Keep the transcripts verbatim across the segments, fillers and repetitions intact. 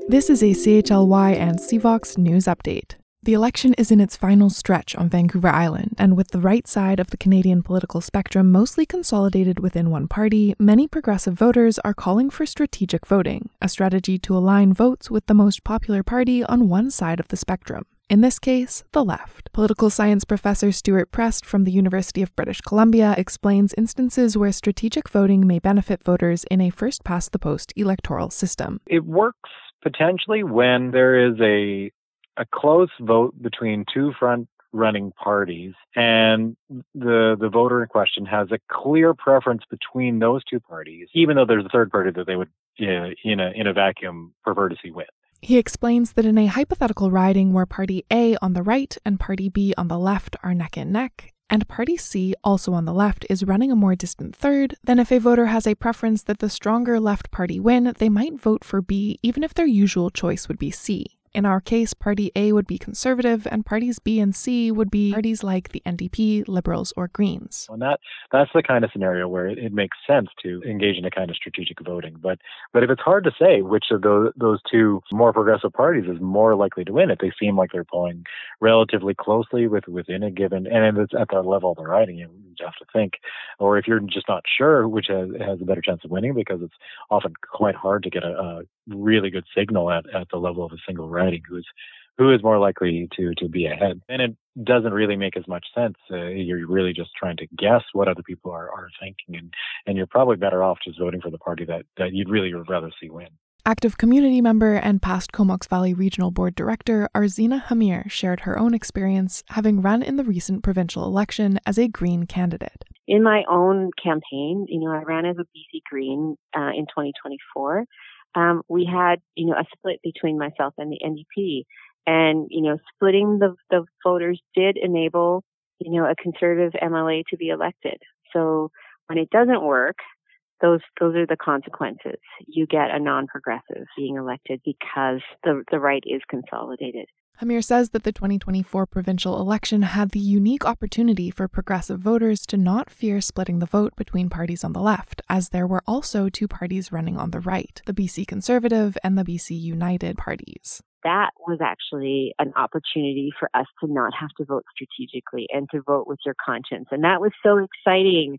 This is a C H L Y and CVOX news update. The election is in its final stretch on Vancouver Island, and with the right side of the Canadian political spectrum mostly consolidated within one party, many progressive voters are calling for strategic voting, a strategy to align votes with the most popular party on one side of the spectrum. In this case, the left. Political science professor Stuart Prest from the University of British Columbia explains instances where strategic voting may benefit voters in a first-past-the-post electoral system. It works potentially when there is a a close vote between two front-running parties, and the the voter in question has a clear preference between those two parties, even though there's a third party that they would, uh, in a in a vacuum, prefer to see win. He explains that in a hypothetical riding where Party A on the right and Party B on the left are neck and neck, and Party C, also on the left, is running a more distant third, then if a voter has a preference that the stronger left party win, they might vote for B even if their usual choice would be C. In our case, Party A would be Conservative, and Parties B and C would be parties like the N D P, Liberals, or Greens. And that that's the kind of scenario where it, it makes sense to engage in a kind of strategic voting. But but if it's hard to say which of those those two more progressive parties is more likely to win, if they seem like they're polling relatively closely with within a given, and it's at that level of the riding, you have to think. Or if you're just not sure which has, has a better chance of winning, because it's often quite hard to get a, a really good signal at, at the level of a single riding who's who is more likely to to be ahead. And it doesn't really make as much sense. Uh, you're really just trying to guess what other people are, are thinking, and, and you're probably better off just voting for the party that, that you'd really rather see win. Active community member and past Comox Valley Regional Board Director Arzina Hamir shared her own experience having run in the recent provincial election as a Green candidate. In my own campaign, you know, I ran as a B C Green uh, in twenty twenty-four. Um, we had, you know, a split between myself and the N D P. And, you know, splitting the, the voters did enable, you know, a Conservative M L A to be elected. So when it doesn't work, those those are the consequences. You get a non-progressive being elected because the, the right is consolidated. Hamir says that the twenty twenty-four provincial election had the unique opportunity for progressive voters to not fear splitting the vote between parties on the left, as there were also two parties running on the right, the B C Conservative and the B C United parties. That was actually an opportunity for us to not have to vote strategically and to vote with your conscience. And that was so exciting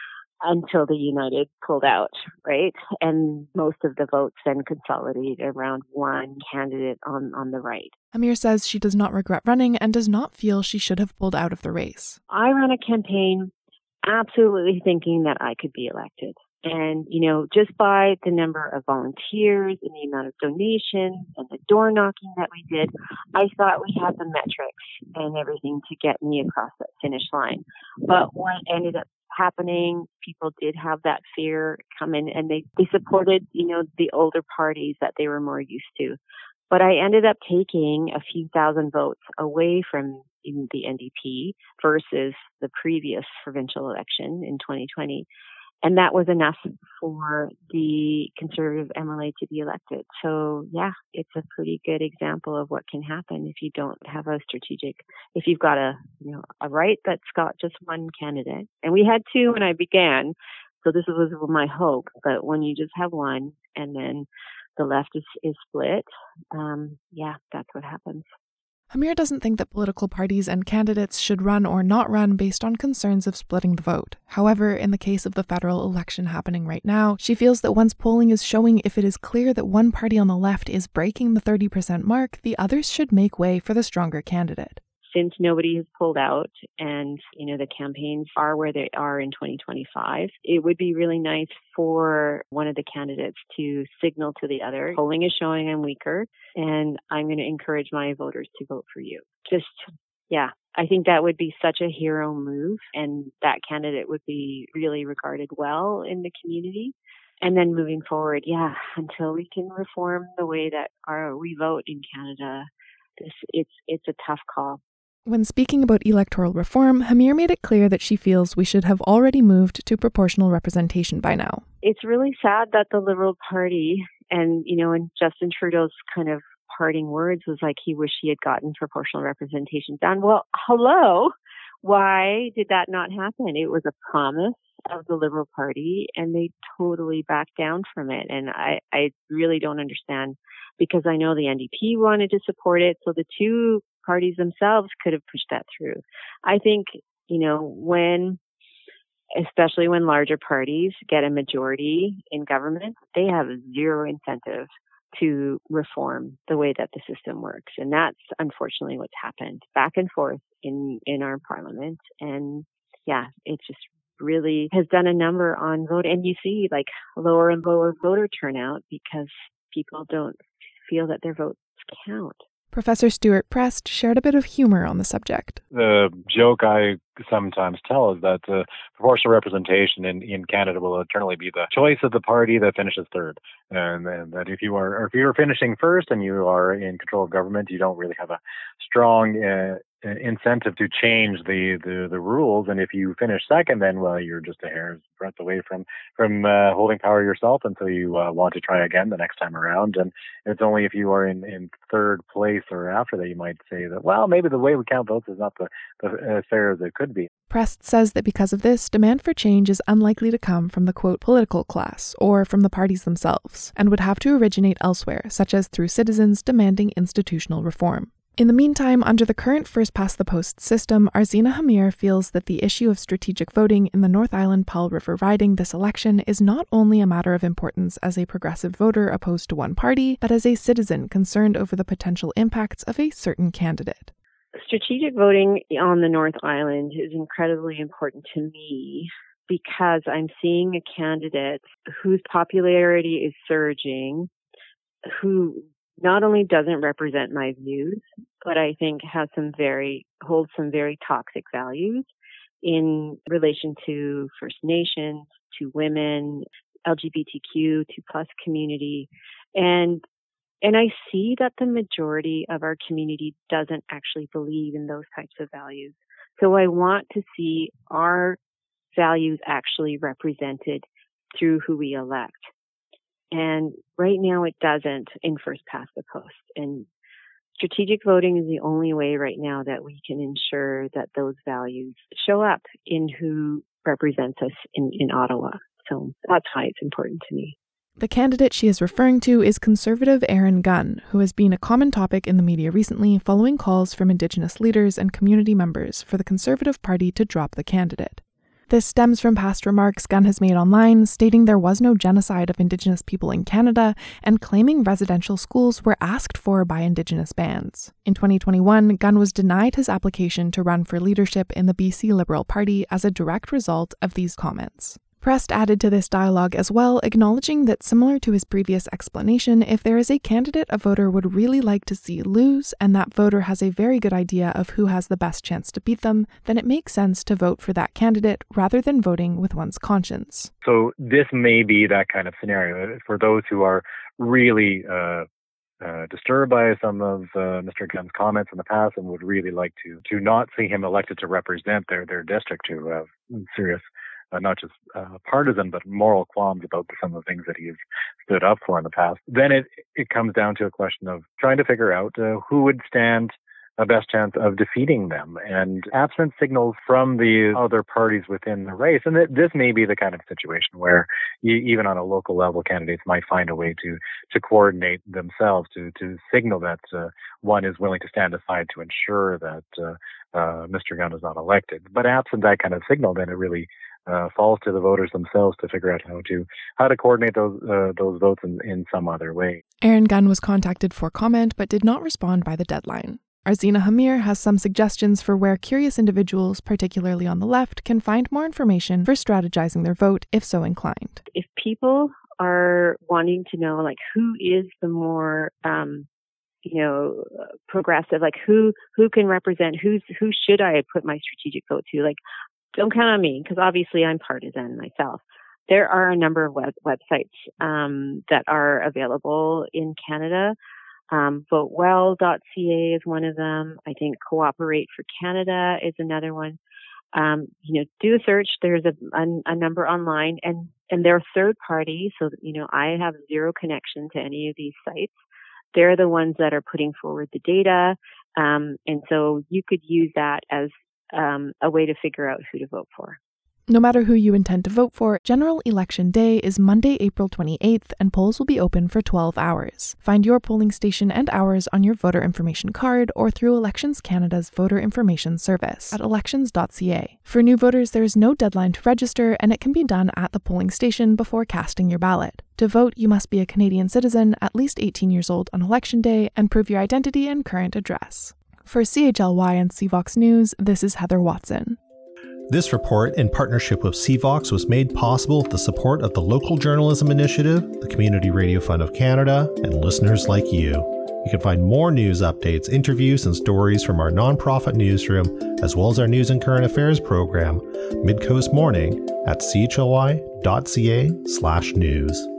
until the United pulled out, right? And most of the votes then consolidated around one candidate on, on the right. Hamir says she does not regret running and does not feel she should have pulled out of the race. I ran a campaign absolutely thinking that I could be elected. And, you know, just by the number of volunteers and the amount of donations and the door knocking that we did, I thought we had the metrics and everything to get me across that finish line. But what ended up happening, people did have that fear come in, and they, they supported, you know, the older parties that they were more used to. But I ended up taking a few thousand votes away from the N D P versus the previous provincial election in twenty twenty. And that was enough for the Conservative M L A to be elected. So, yeah, it's a pretty good example of what can happen if you don't have a strategic, if you've got a, you know, a right that's got just one candidate. And we had two when I began, so this was my hope. But when you just have one and then the left is, is split, um, yeah, that's what happens. Hamir doesn't think that political parties and candidates should run or not run based on concerns of splitting the vote. However, in the case of the federal election happening right now, she feels that once polling is showing if it is clear that one party on the left is breaking the thirty percent mark, the others should make way for the stronger candidate. Since nobody has pulled out and, you know, the campaigns are where they are in twenty twenty-five, it would be really nice for one of the candidates to signal to the other, polling is showing I'm weaker, and I'm going to encourage my voters to vote for you. Just, yeah, I think that would be such a hero move, and that candidate would be really regarded well in the community. And then moving forward, yeah, until we can reform the way that our, we vote in Canada, this, it's it's a tough call. When speaking about electoral reform, Hamir made it clear that she feels we should have already moved to proportional representation by now. It's really sad that the Liberal Party and, you know, and Justin Trudeau's kind of parting words was like he wished he had gotten proportional representation done. Well, hello. Why did that not happen? It was a promise of the Liberal Party, and they totally backed down from it. And I, I really don't understand, because I know the N D P wanted to support it, so the two parties themselves could have pushed that through. I think, you know, when, especially when larger parties get a majority in government, they have zero incentive to reform the way that the system works. And that's unfortunately what's happened back and forth in, in our parliament. And yeah, it just really has done a number on vote. And you see like lower and lower voter turnout because people don't feel that their votes count. Professor Stuart Prest shared a bit of humor on the subject. The joke I sometimes tell is that uh, proportional representation in, in Canada will eternally be the choice of the party that finishes third. And, and that if you are, or if you're finishing first and you are in control of government, you don't really have a strong uh, incentive to change the, the, the rules. And if you finish second, then, well, you're just a hair's breadth away from, from uh, holding power yourself. And so you uh, want to try again the next time around. And it's only if you are in, in third place or after that you might say that, well, maybe the way we count votes is not the, the as fair as it could be. Prest says that because of this, demand for change is unlikely to come from the, quote, political class or from the parties themselves, and would have to originate elsewhere, such as through citizens demanding institutional reform. In the meantime, under the current first-past-the-post system, Arzina Hamir feels that the issue of strategic voting in the North Island Powell River riding this election is not only a matter of importance as a progressive voter opposed to one party, but as a citizen concerned over the potential impacts of a certain candidate. Strategic voting on the North Island is incredibly important to me because I'm seeing a candidate whose popularity is surging, who not only doesn't represent my views, but I think has some very, holds some very toxic values in relation to First Nations, to women, L G B T Q two plus community. And, and I see that the majority of our community doesn't actually believe in those types of values. So I want to see our values actually represented through who we elect. And right now it doesn't in first past the post. And strategic voting is the only way right now that we can ensure that those values show up in who represents us in, in Ottawa. So that's why it's important to me. The candidate she is referring to is Conservative Aaron Gunn, who has been a common topic in the media recently following calls from Indigenous leaders and community members for the Conservative Party to drop the candidate. This stems from past remarks Gunn has made online, stating there was no genocide of Indigenous people in Canada and claiming residential schools were asked for by Indigenous bands. In twenty twenty-one, Gunn was denied his application to run for leadership in the B C Liberal Party as a direct result of these comments. Prest added to this dialogue as well, acknowledging that similar to his previous explanation, if there is a candidate a voter would really like to see lose, and that voter has a very good idea of who has the best chance to beat them, then it makes sense to vote for that candidate rather than voting with one's conscience. So this may be that kind of scenario for those who are really uh, uh, disturbed by some of uh, Mister Gunn's comments in the past and would really like to to not see him elected to represent their, their district, to have serious Uh, not just uh, partisan, but moral qualms about some of the things that he's stood up for in the past. Then it it comes down to a question of trying to figure out uh, who would stand a best chance of defeating them. And absent signals from the other parties within the race, and th- this may be the kind of situation where you, even on a local level, candidates might find a way to to coordinate themselves to to signal that uh, one is willing to stand aside to ensure that uh, uh, Mister Gunn is not elected. But absent that kind of signal, then it really Uh, falls to the voters themselves to figure out how to how to coordinate those uh, those votes in, in some other way. Aaron Gunn was contacted for comment but did not respond by the deadline. Arzina Hamir has some suggestions for where curious individuals, particularly on the left, can find more information for strategizing their vote if so inclined. If people are wanting to know, like, who is the more um, you know, progressive, like who who can represent, who's who should I put my strategic vote to, like, don't count on me, because obviously I'm partisan myself. There are a number of web- websites um, that are available in Canada. Um, vote well dot c a is one of them. I think Cooperate for Canada is another one. Um, you know, do a search. There's a, a, a number online, and, and they're third party. So, you know, I have zero connection to any of these sites. They're the ones that are putting forward the data. Um, and so you could use that as Um, a way to figure out who to vote for. No matter who you intend to vote for, General Election Day is Monday, April twenty-eighth, and polls will be open for twelve hours. Find your polling station and hours on your voter information card or through Elections Canada's voter information service at elections dot c a. For new voters, there is no deadline to register, and it can be done at the polling station before casting your ballot. To vote, you must be a Canadian citizen, at least eighteen years old on Election Day, and prove your identity and current address. For C H L Y and C Vox News, this is Heather Watson. This report, in partnership with C Vox, was made possible with the support of the Local Journalism Initiative, the Community Radio Fund of Canada, and listeners like you. You can find more news updates, interviews, and stories from our nonprofit newsroom, as well as our news and current affairs program, Midcoast Morning, at c h l y dot c a slash news.